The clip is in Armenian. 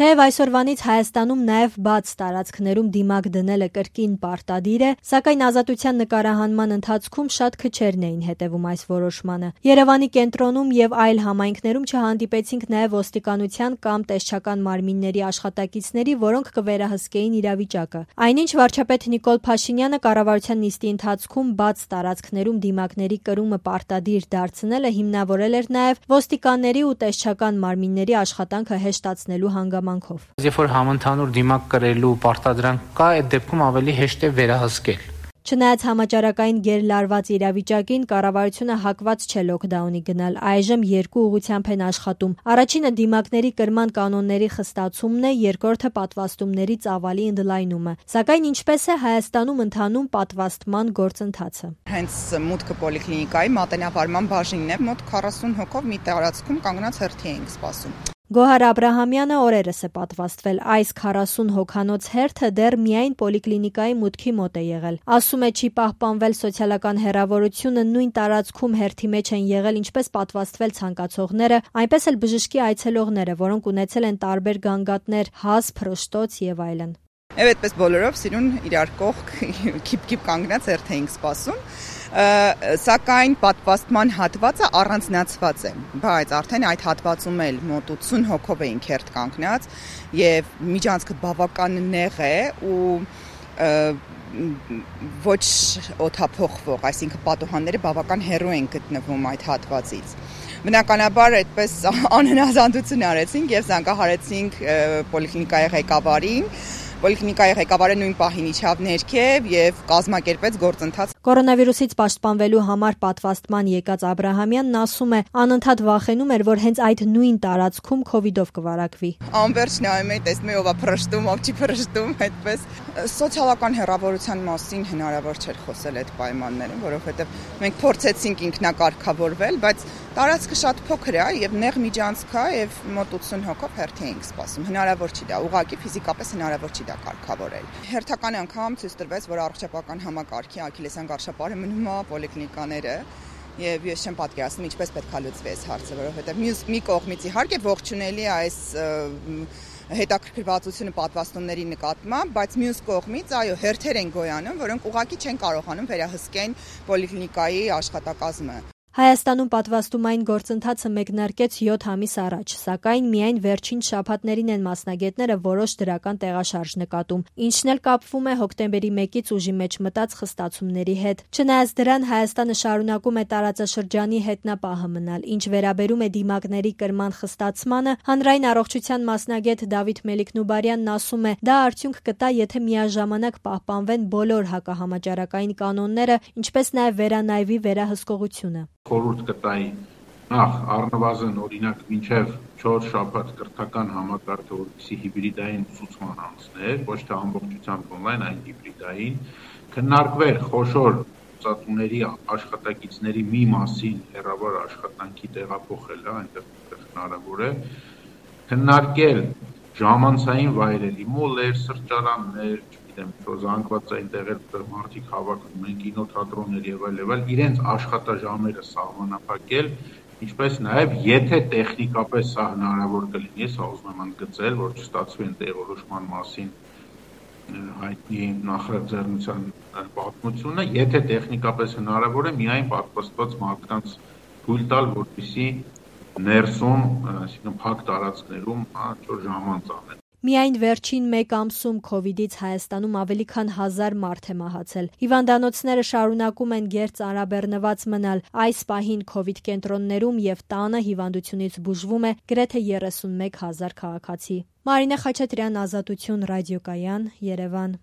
Թեև այսօրվանից Հայաստանում նաև բաց տարածքներում դիմակ դնելը կրկին պարտադիր է, սակայն ազատության նկարահանման ընթացքում շատ քչերն էին հետևում այս որոշմանը։ Երևանի կենտրոնում եւ այլ համայնքներում չհանդիպեցինք նաև ոստիկանության կամ տեսչական մարմինների աշխատակիցների, որոնք կվերահսկեին իրավիճակը։ Այնինչ վարչապետ Նիկոլ Փաշինյանը կառավարության նիստի ընթացքում բաց տարածքներում դիմակների կրումը պարտադիր դարձնելը հիմնավորել էր նաև ոստիկանների ու տեսչական մարմինների աշխատանքը հեշտացնելու հանգամանքով։ Երբ որ համընդհանուր դիմակ կրելու պարտադրանք կա, այդ դեպքում ավելի հեշտ է վերահսկել։ Չնայած համաճարակային գերլարված իրավիճակին, կառավարությունը հակված չէ լոքդաունի գնալ, այժմ երկու ուղղությամբ են աշխատում։ Առաջինը դիմակների կրման կանոնների խստացումն է, երկրորդը պատվաստումների ծավալի ընդլայնումը։ Սակայն ինչպես է Հայաստանում ընթանում պատվաստման գործընթացը։ Հենց մուտքը պոլիկլինիկայի մատենավարման բաժինն է, մոտ 40 հոգով մի տարածքում կանգնած հերթի էինք սպասում։ Գոհար Աբրահամյանը օրերս է պատվաստվել, այս 40 հոգանոց հերթը դեռ միայն պոլիկլինիկայի մուտքի մոտ է եղել։ Ասում է, չի պահպանվել սոցիալական հեռավորությունը, նույն տարածքում հերթի մեջ են եղել ինչպես պատվաստվել ցանկացողները, այնպես էլ բժշկի այցելողները, որոնք ունեցել են տարբեր գանգատներ, հազ, փռշտոց եւ այլն։ Եվ այդպես բոլորով սիրուն իրար կողք քիփ-քիփ կանգնած հերթ էինք սպասում, սակայն պատվաստման հատվածը առանձնացված է, բայց արդեն այդ հատվածում էլ մոտ 80 հոգով էինք հերթ կանգնած եւ միջանցքը բավական նեղ է ու ոչ օդափոխվող, այսինքն պատուհանները բավական հեռու են գտնվում այդ հատվածից։ Բնականաբար այդպես անհնազանդություն արեցինք եւ զանգահարեցինք պոլիկլինիկայի ղեկավարին։ Պոլիկլինիկայի ղեկավարը նույն պահին իջավ ներքև եւ կազմակերպեց գործընթաց։ Կորոնավիրուսից պաշտպանվելու համար պատվաստման եկած Աբրահամյանն ասում է, անընդհատ վախենում էր, որ հենց այդ նույն տարածքում քովիդով կվարակվի։ Անverջ նայում էի, տեսնում էի ով է փռշտում, ով չի փռշտում, այդպես սոցիալական հեռավորության մասին հնարավոր չէր խոսել այդ պայմաններում, որովհետեւ մենք փորձեցինք ինքնակարգավորվել, բայց տարածքը շատ փոքր է եւ նեղ միջանցք է եւ մոտ 80 հոգով հերթի էինք սպասում։ Հնարավոր չի դա, ուղղակի ֆիզիկապես հնարավոր չի դա կարգավորել։ Հերթական անգամ ցույց տրվեց, որ առողջապահական համակարգի աքիլեսյան գարշապարը մնում է պոլիկլինիկաները եւ ես չեմ պատկերացնում ինչպես պետք է լուծվի այս հարցը, որովհետեւ մի կողմից իհարկե ողջունելի է այս հետաքրքրվածությունը պատվաստումների նկատմամբ, բայց մյուս կողմից այո հերթեր են գոյանում, որոնք ուղղակի չեն կարողանում վերահսկեն պոլիկլինիկայի աշխատակազմը։ Հայաստանում պատվաստումային գործընթացը մեկնարկեց 7 ամիս առաջ, սակայն միայն վերջին շաբաթներին են մասնագետները որոշ դրական տեղաշարժ նկատում, ինչն էլ կապվում է հոկտեմբերի 1-ից ուժի մեջ մտած խստացումների հետ։ Չնայած դրան Հայաստանը շարունակում է տարածաշրջանի հետնապահը մնալ, ինչ վերաբերում է դիմակների կրման խստացմանը, հանրային առողջության մասնագետ Դավիթ Մելիք-Նուբարյանն ասում է, դա արդյունք կտա, եթե միաժամանակ պահպանվեն բոլոր հակահամաճարակային կանոնները, ինչպես նաև վերանայվի վերահսկողությունը։ Խորհուրդ կտայի նախ առնվազն օրինակ մինչև 4 շաբաթ կրթական համակարգը, որպեսզի հիբրիդային ուսուցման անցներ, ոչ թե ամբողջությամբ օնլայն, այլ հիբրիդային, քննարկվեր խոշոր ծատուների աշխատակիցների մի մասին հեռավոր աշխատանքի տեղափոխելը, այնտեղ հնարավոր է, քննարկել ժամանցային վայրերի, մոլեր, սրճարաններ, զանգվածային տեղեր մարդիկ հավաքվում են, կինոթատրոններ եւ այլ, իրենց աշխատաժամերը սահմանափակել, ինչպես նաեւ եթե տեխնիկապես սա հնարավոր կլինի, ես ուզում եմ ընդգծել, որ չստացվի են տեղորոշման մասին հայտնի նախաձեռնության պատմությունը, եթե տեխնիկապես հնարավոր է, միայն պատվաստված մարդկանց թույլ տալ, որպեսզի ներսում, այսինքն փակ տարածքներում ժամանց անեն։ Միայն վերջին 1 ամսում քովիդից Հայաստանում ավելի քան 1000 մարդ է մահացել։ Հիվանդանոցները շարունակում են գերծանրաբեռնված մնալ։ Այս պահին քովիդ կենտրոններում եւ տանը հիվանդությունից բուժվում է գրեթե 31 000 քաղաքացի։ Մարինե Խաչատրյան, Ազատություն, ռադիոկայան, Երևան։